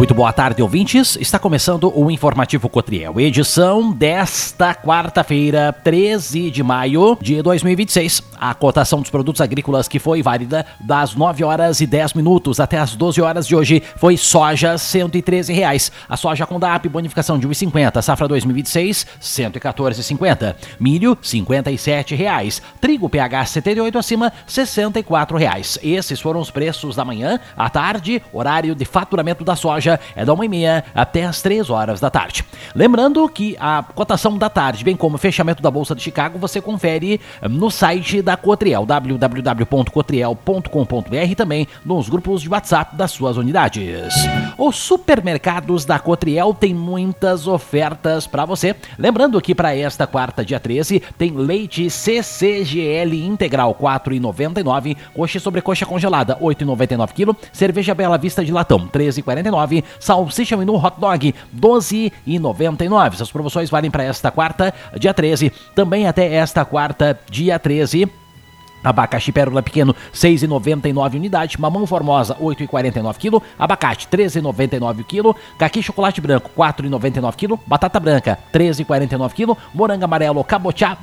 Muito boa tarde, ouvintes. Está começando o Informativo Cotriel, edição desta quarta-feira, 13 de maio de 2026. A cotação dos produtos agrícolas que foi válida das 9 horas e 10 minutos até as 12 horas de hoje foi soja, R$ 113. A soja com DAP, bonificação de R$ 1,50. Safra 2026, R$ 114,50. Milho, R$ 57. Trigo PH 78 acima, R$ 64. Esses foram os preços da manhã. À tarde, horário de faturamento da soja é da 1h30 até as 3 horas da tarde. Lembrando que a cotação da tarde, bem como o fechamento da Bolsa de Chicago, você confere no site da Cotriel, www.cotriel.com.br e também nos grupos de WhatsApp das suas unidades. Os supermercados da Cotriel têm muitas ofertas para você. Lembrando que para esta quarta, dia 13, tem leite CCGL integral, R$ 4,99, coxa e sobrecoxa congelada, R$ 8,99 kg, cerveja Bela Vista de latão, R$ 13,49, salsicha menu hot dog, R$ 12,99. Essas promoções valem para esta quarta, dia 13, também até esta quarta, dia 13. Abacaxi pérola pequeno, 6,99 unidade. Mamão formosa, 8,49 kg. Abacate, 13,99 kg. Caqui chocolate branco, 4,99 kg. Batata branca, 13,49 kg. Morango amarelo cabotiá,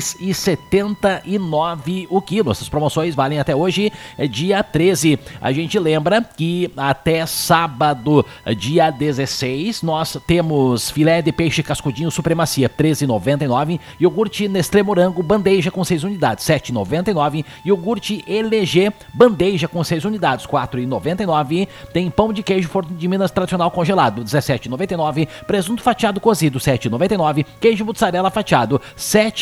2,79 o quilo. Essas promoções valem até hoje, dia 13. A gente lembra que até sábado, dia 16, nós temos filé de peixe cascudinho supremacia, 13,99. Iogurte Nestlé morango bandeja com 6 unidades, 7,99. Iogurte LG bandeja com 6 unidades, R$ 4,99. Tem pão de queijo Forno de Minas tradicional congelado, R$ 17,99. Presunto fatiado cozido, R$ 7,99. Queijo mussarela fatiado, R$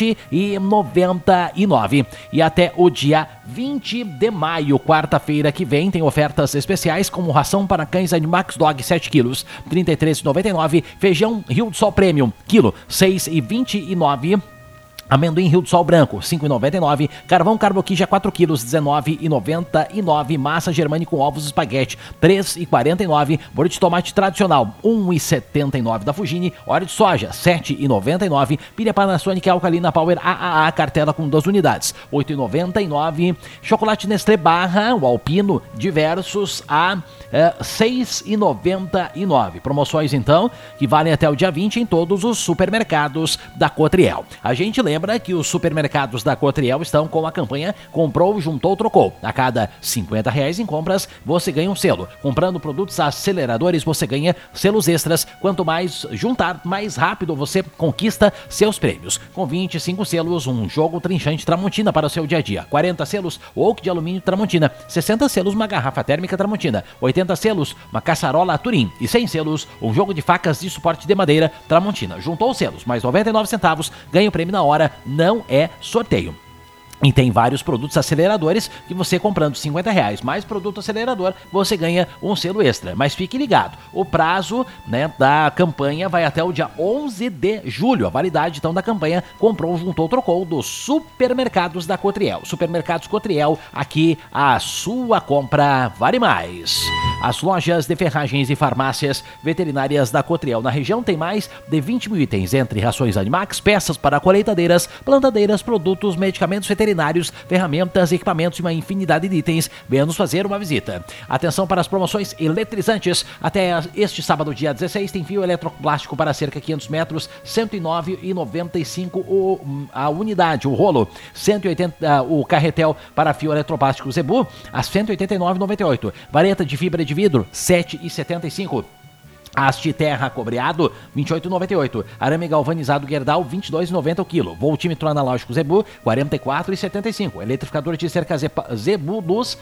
7,99. E até o dia 20 de maio, quarta-feira que vem, tem ofertas especiais como ração para cães Animax Dog 7 quilos, R$ 33,99. Feijão Rio do Sol Premium, quilo, R$ 6,29. Amendoim Rio do Sol branco, R$ 5,99. Carvão Carboquija 4 quilos, R$ 19,99. Massa germânica com ovos espaguete, R$ 3,49. Molho de tomate tradicional, R$ 1,79 da Fugini. Óleo de soja, R$ 7,99. Pilha Panasonic Alcalina Power AAA, cartela com 2 unidades, R$ 8,99. Chocolate Nestlé Barra, o Alpino, diversos, a R$ 6,99. Promoções, então, que valem até o dia 20 em todos os supermercados da Cotriel. A gente lembra que os supermercados da Cotriel estão com a campanha Comprou, Juntou, Trocou. A cada R$ 50 em compras, você ganha um selo. Comprando produtos aceleradores, você ganha selos extras. Quanto mais juntar, mais rápido você conquista seus prêmios. Com 25 selos, um jogo trinchante Tramontina para o seu dia a dia. 40 selos, oak de alumínio Tramontina. 60 selos, uma garrafa térmica Tramontina. 80 selos, uma caçarola Turim. E 100 selos, um jogo de facas de suporte de madeira Tramontina. Juntou os selos, mais 99 centavos, ganha o prêmio na hora. Não é sorteio. E tem vários produtos aceleradores que você comprando R$ 50 mais produto acelerador, você ganha um selo extra. Mas fique ligado, o prazo, da campanha vai até o dia 11 de julho. A validade então da campanha Comprou, Juntou, Trocou dos supermercados da Cotriel. Supermercados Cotriel, aqui a sua compra vale mais. As lojas de ferragens e farmácias veterinárias da Cotriel na região tem mais de 20 mil itens, entre rações Animax, peças para colheitadeiras, plantadeiras, produtos, medicamentos veterinários, ferramentas, equipamentos e uma infinidade de itens. Venha nos fazer uma visita. Atenção para as promoções eletrizantes. Até este sábado, dia 16, tem fio eletroplástico para cerca de 500 metros, R$ 109,95 a unidade. O rolo, 180, o carretel para fio eletroplástico Zebu, a R$ 189,98. Vareta de fibra de vidro, R$ 7,75. Haste terra cobreado, R$ 28,98. Arame galvanizado Gerdau, R$ 22,90 o quilo. Voltímetro analógico Zebu, R$ 44,75. Eletrificador de cerca Zebu Luz,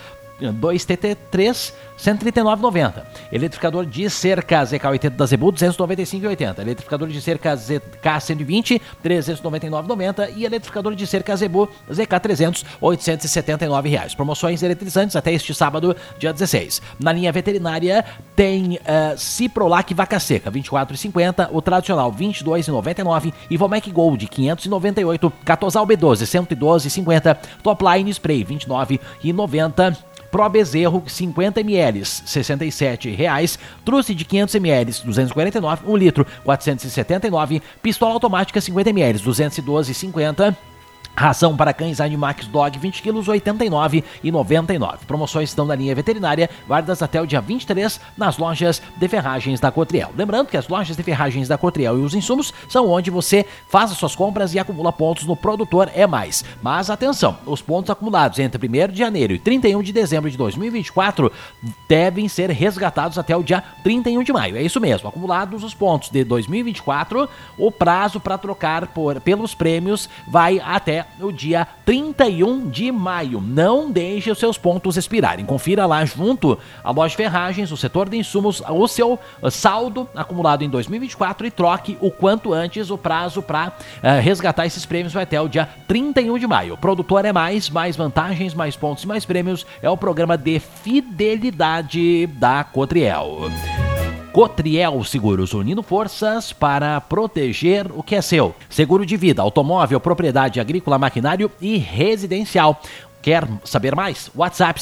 2TT3, R$ 139,90. Eletrificador de cerca ZK80 da Zebu, R$ 295,80. Eletrificador de cerca ZK120, R$ 399,90. E eletrificador de cerca Zebu ZK300, R$ 879. Promoções eletrizantes até este sábado, dia 16. Na linha veterinária tem Ciprolac Vaca Seca, R$ 24,50. O tradicional, R$ 22,99. E Vomec Gold, R$ 598. Catosal B12, R$ 112,50. Topline Spray, R$ 29,90. Pro Bezerro 50 ml, R$ 67,00. Truce de 500 ml, R$ 249, 1 litro, R$ 479. Pistola automática 50 ml, R$ 212,50. Ração para cães Animax Dog 20 kg, R$ 89,99. Promoções estão na linha veterinária, válidas até o dia 23 nas lojas de ferragens da Cotriel. Lembrando que as lojas de ferragens da Cotriel e os insumos são onde você faz as suas compras e acumula pontos no Produtor é Mais. Mas atenção, os pontos acumulados entre 1º de janeiro e 31 de dezembro de 2024 devem ser resgatados até o dia 31 de maio. É isso mesmo, acumulados os pontos de 2024, o prazo para trocar pelos prêmios vai até o dia 31 de maio. Não deixe os seus pontos expirarem. Confira lá junto à loja de ferragens, o setor de insumos, o seu saldo acumulado em 2024 e troque o quanto antes. O prazo para resgatar esses prêmios vai até o dia 31 de maio. Produtor é mais vantagens, mais pontos e mais prêmios. É o programa de fidelidade da Cotriel. Cotriel Seguros, unindo forças para proteger o que é seu. Seguro de vida, automóvel, propriedade agrícola, maquinário e residencial. Quer saber mais? WhatsApp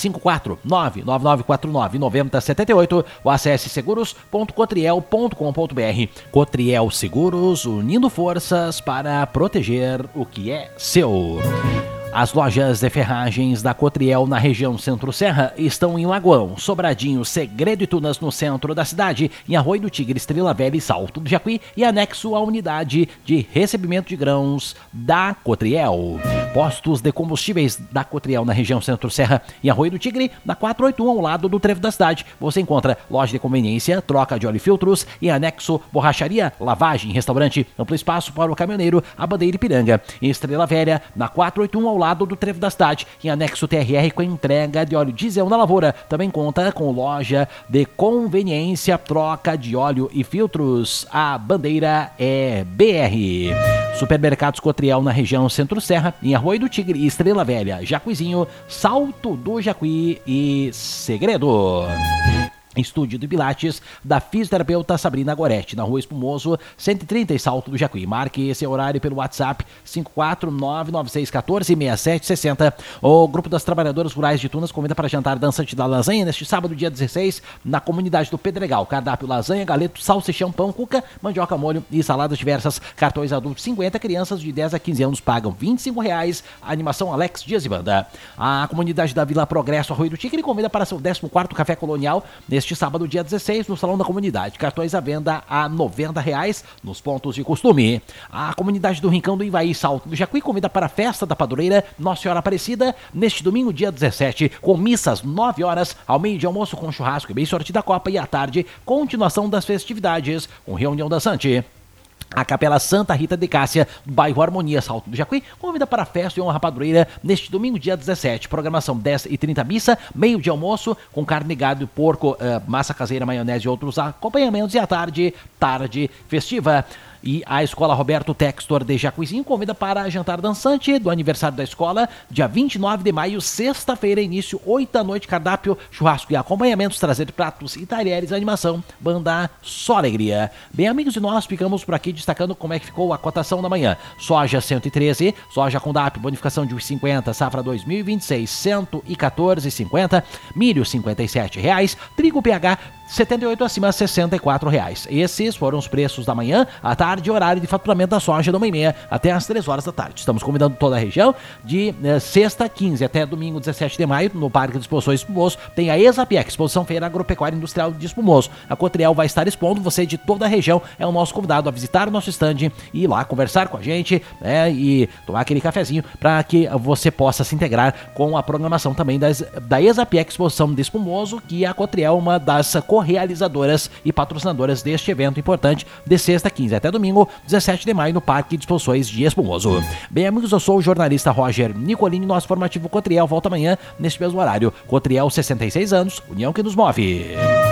54999499078 ou acesse seguros.cotriel.com.br. Cotriel Seguros, unindo forças para proteger o que é seu. As lojas de ferragens da Cotriel na região Centro-Serra estão em Lagoão, Sobradinho, Segredo e Tunas no centro da cidade, em Arroio do Tigre, Estrela Velha e Salto do Jacuí e anexo à unidade de recebimento de grãos da Cotriel. Postos de combustíveis da Cotriel na região Centro-Serra e Arroio do Tigre, na 481 ao lado do trevo da cidade. Você encontra loja de conveniência, troca de óleo e filtros e anexo borracharia, lavagem, restaurante, amplo espaço para o caminhoneiro, a Bandeira Ipiranga. Em Estrela Velha, na 481 ao lado do trevo da cidade, em anexo TRR com entrega de óleo diesel na lavoura. Também conta com loja de conveniência, troca de óleo e filtros. A Bandeira é BR. Supermercados Cotriel na região Centro-Serra, em Arroio do Tigre, Estrela Velha, Jacuizinho, Salto do Jacuí e Segredo. Estúdio de Pilates da fisioterapeuta Sabrina Goretti, na Rua Espumoso, 130 e Salto do Jacuí. Marque esse horário pelo WhatsApp 54996146760. O Grupo das Trabalhadoras Rurais de Tunas convida para jantar dançante da lasanha neste sábado, dia 16, na comunidade do Pedregal. Cardápio: lasanha, galeto, salsichão, pão, cuca, mandioca, molho e saladas diversas. Cartões adultos 50, crianças de 10 a 15 anos pagam R$25. Animação Alex Dias e Banda. A comunidade da Vila Progresso, Arroio do Tigre, convida para seu 14º Café Colonial neste sábado, dia 16, no Salão da Comunidade. Cartões à venda a R$90 nos pontos de costume. A comunidade do Rincão do Ivaí, Salto do Jacuí, convida para a festa da padroeira Nossa Senhora Aparecida neste domingo, dia 17, com missas 9 horas, ao meio de almoço com churrasco e bem sortida copa, e à tarde, continuação das festividades com reunião dançante. A Capela Santa Rita de Cássia, bairro Harmonia, Salto do Jacuí, convida para a festa e honra padroeira neste domingo, dia 17. Programação 10h30 missa, meio de almoço com carne, gado, porco, massa caseira, maionese e outros acompanhamentos, e à tarde festiva. E a Escola Roberto Textor de Jacuizinho convida para jantar dançante do aniversário da escola, dia 29 de maio, sexta-feira, início 8 da noite, cardápio, churrasco e acompanhamentos, trazer pratos e talheres, animação, banda Só Alegria. Bem, amigos, e nós ficamos por aqui destacando como é que ficou a cotação da manhã. Soja 113, soja com DAP, bonificação de 50, safra 2026, 114,50, milho R$57, trigo PH 78 acima, R$64. Esses foram os preços da manhã, à tarde, horário de faturamento da soja da 1h30 até às 3 horas da tarde. Estamos convidando toda a região de sexta 15 até domingo 17 de maio, no Parque de Exposições Espumoso, tem a ESAPIEC, Exposição Feira Agropecuária Industrial de Espumoso. A Cotriel vai estar expondo, você de toda a região é o nosso convidado a visitar o nosso stand e ir lá conversar com a gente, e tomar aquele cafezinho para que você possa se integrar com a programação também da ESAPIEC, Exposição de Espumoso, que a Cotriel é uma das realizadoras e patrocinadoras deste evento importante de sexta 15 até domingo 17 de maio no Parque de Exposições de Espumoso. Bem, amigos, eu sou o jornalista Roger Nicolini, nosso formativo Cotriel volta amanhã neste mesmo horário. Cotriel, 66 anos, união que nos move.